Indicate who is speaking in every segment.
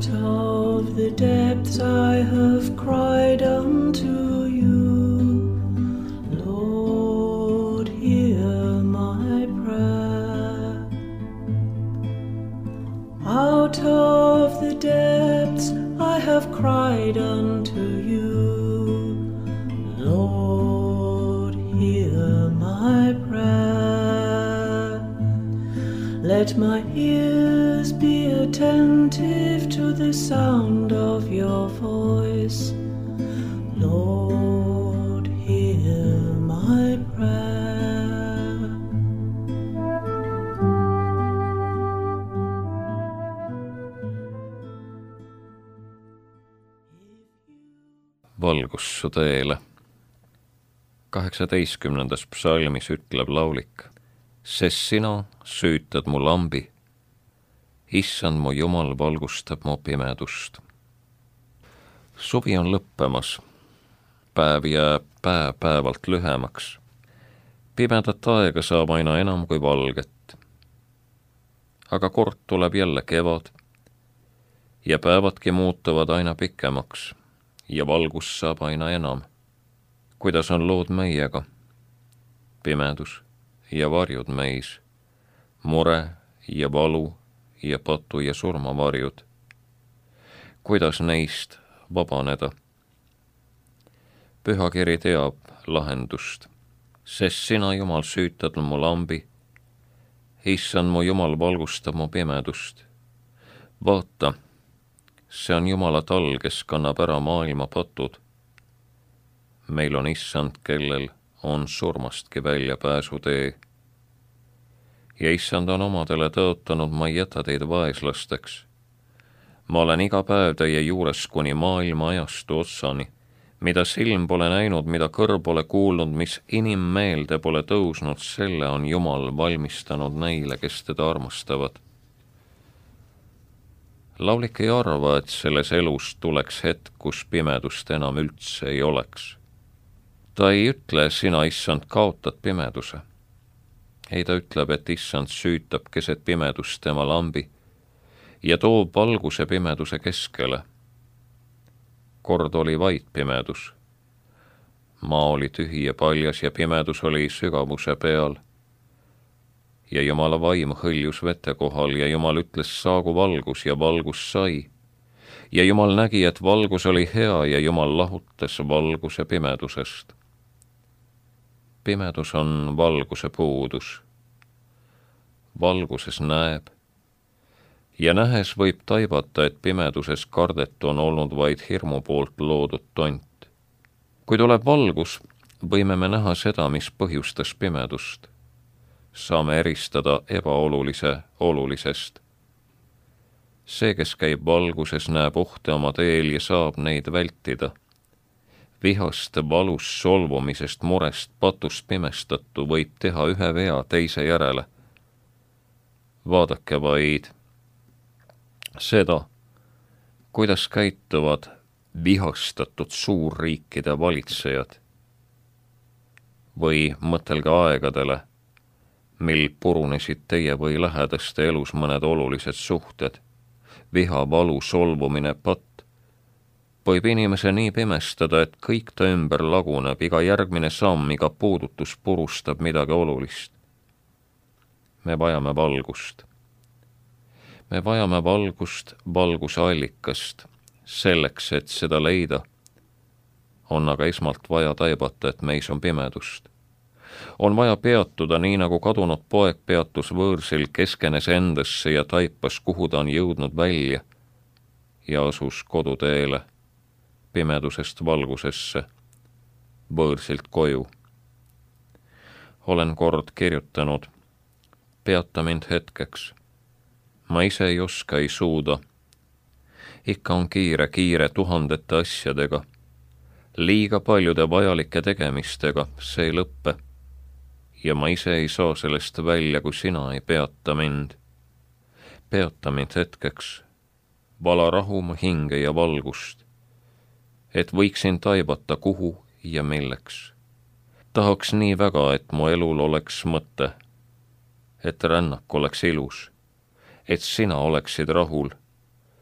Speaker 1: Out of the depths I have cried unto you, Lord, hear my prayer. Out of the depths I have cried unto you, Lord, hear my prayer. Let my ears be attentive to the sound of your voice, Lord, hear my prayer.
Speaker 2: Valgus su teele. 18. psalmis ütleb laulik: sest sina süütad mu lambi, issand mu Jumal valgustab mu pimedust. Suvi on lõppemas, päev jääb päev-päevalt lühemaks. Pimedat aega saab aina enam kui valget. Aga kord tuleb jälle kevad ja päevadki muutuvad aina pikemaks ja valgus saab aina enam. Kuidas on lood meiega? Pimedus ja varjud meis, mure ja valu ja patu ja surmavarjud. Kuidas neist vabaneda? Pühakiri teab lahendust, sest sina, Jumal, süütad mu lambi, issand mu Jumal valgustab mu pimedust. Vaata, see on Jumala tal, kes kannab ära maailma patud. Meil on issand, kellel on surmastki väljapääsutee. Ja issand on omadele tõotanud, ma ei jäta teid vaeslasteks. Ma olen iga päev teie juures kuni maailma ajastu otsani, mida silm pole näinud, mida kõrv pole kuulnud, mis inimmeelde pole tõusnud, selle on Jumal valmistanud neile, kes teda armastavad. Laulik ei arva, et selles elus tuleks hetk, kus pimedust enam üldse ei oleks. Ta ei ütle, sina, issand, kaotad pimeduse. Ei, ta ütleb, et issand süütab keset pimedust tema lambi ja toob valguse pimeduse keskele. Kord oli vait pimedus. Maa oli tühi ja paljas ja pimedus oli sügavuse peal. Ja Jumala vaim hõljus vete kohal ja Jumal ütles, saagu valgus ja valgus sai. Ja Jumal nägi, et valgus oli hea ja Jumal lahutas valguse pimedusest. Pimedus on valguse puudus. Valguses näeb ja nähes võib taibata, et pimeduses kardetu on olnud vaid hirmu poolt loodud tont. Kui tuleb valgus, võime me näha seda, mis põhjustas pimedust. Saame eristada ebaolulise olulisest. See, kes käib valguses, näeb ohte oma teel ja saab neid vältida. Vihast, valus, solvumisest, murest, patust pimestatu võib teha ühe vea teise järele. Vaadake vaid seda, kuidas käituvad vihastatud suurriikide valitsejad. Või mõtelge aegadele, mil purunesid teie või lähedaste elus mõned olulised suhted, viha, valu, solvumine, patt, võib inimese nii pimestada, et kõik ta ümber laguneb, iga järgmine samm, iga puudutus purustab midagi olulist. Me vajame valgust. Me vajame valgust valguse allikast. Selleks, et seda leida, on aga esmalt vaja taibata, et meis on pimedust. On vaja peatuda nii, nagu kadunud poeg peatus võõrsil, keskenes endasse ja taipas, kuhu ta on jõudnud välja ja asus koduteele, pimedusest valgusesse, võõrsilt koju. Olen kord kirjutanud, peata mind hetkeks. Ma ise ei oska, ei suuda. Ikka on kiire tuhandete asjadega. Liiga paljude vajalike tegemistega, see ei lõppe. Ja ma ise ei saa sellest välja, kui sina ei peata mind. Peata mind hetkeks. Vala rahu mu hinge ja valgust. Et võiksin taibata, kuhu ja milleks. Tahaks nii väga, et mu elul oleks mõte. Et rännak oleks ilus. Et sina oleksid rahul.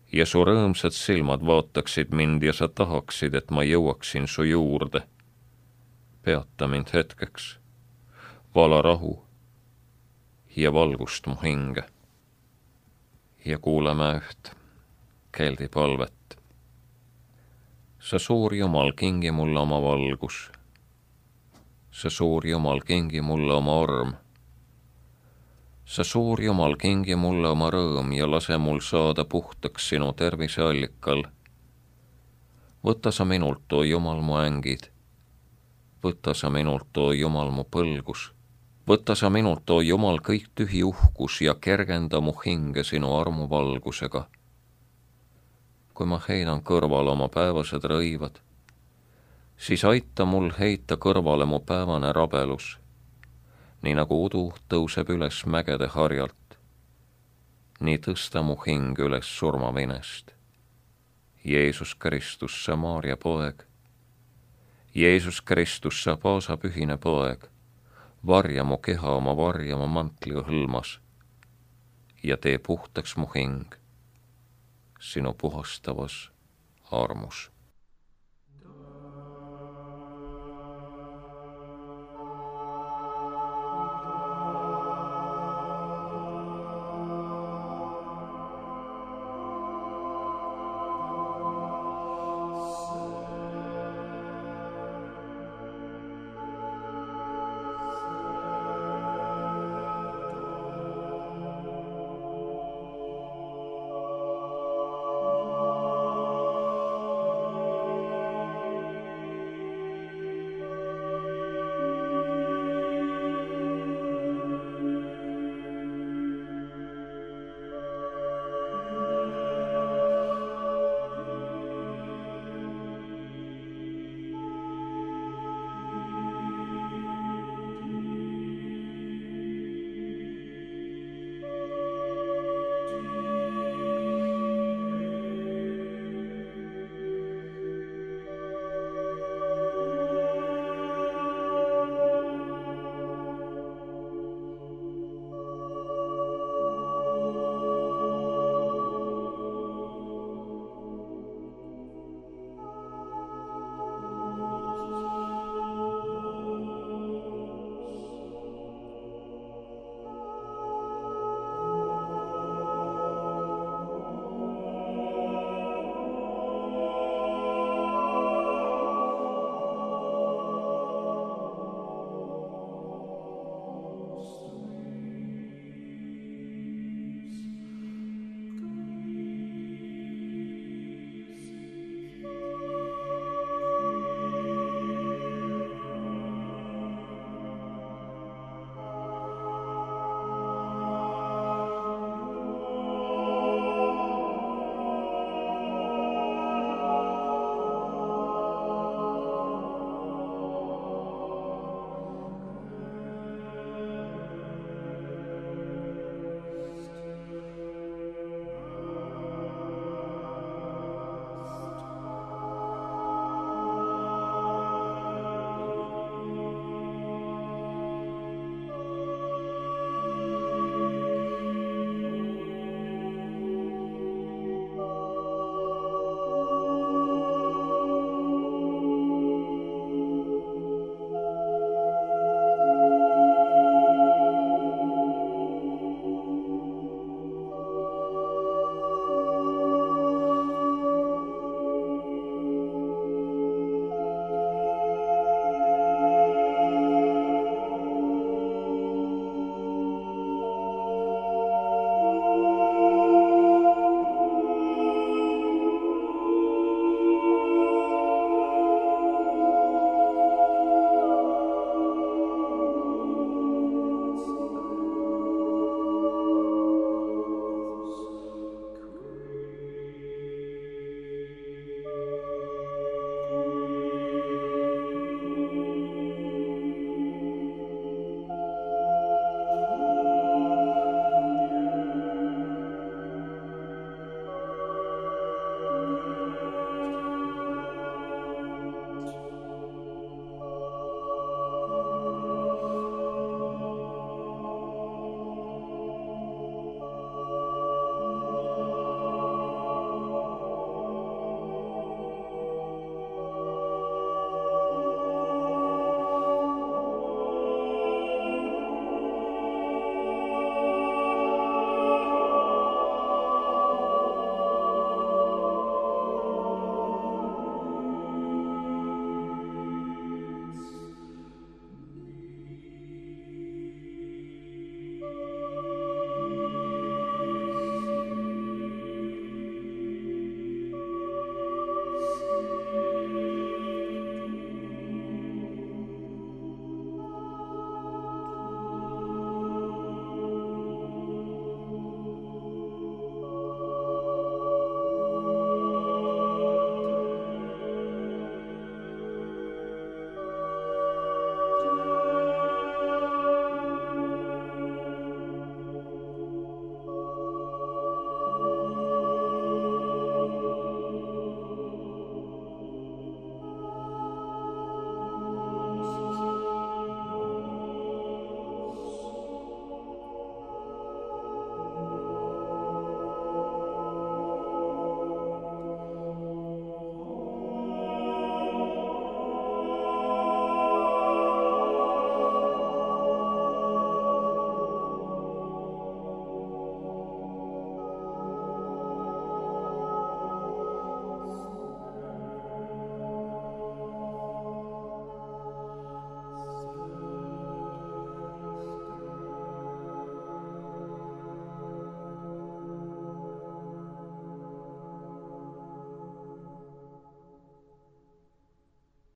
Speaker 2: ja su rõõmsad silmad vaataksid mind ja sa tahaksid, et ma jõuaksin su juurde. Peata mind hetkeks, vala rahu ja valgust mu hinge. Ja kuuleme üht keldi palvet. Sa suur Jumal, kingi mulle oma valgus. Sa suur Jumal, kingi mulle oma arm. Sa suur Jumal, kingi mulle oma rõõm ja lase mul saada puhtaks sinu tervise allikal. Võta sa minult, o Jumal, mu ängid. Võta sa minult, o Jumal, mu põlgus. Võta sa minult, o Jumal, kõik tühi uhkus ja kergenda mu hinge sinu armu valgusega. Kui ma heidan kõrvale oma päevased rõivad, siis aita mul heita kõrvale mu päevane rabelus, nii nagu udu tõuseb üles mägede harjalt, nii tõsta mu hing üles surmavinest. Jeesus Kristus, sa Maaria poeg, Jeesus Kristus, sa paasapühine poeg, varja mu keha oma varjama mantliga hõlmas ja tee puhtaks mu hing sinu puhastavas armus.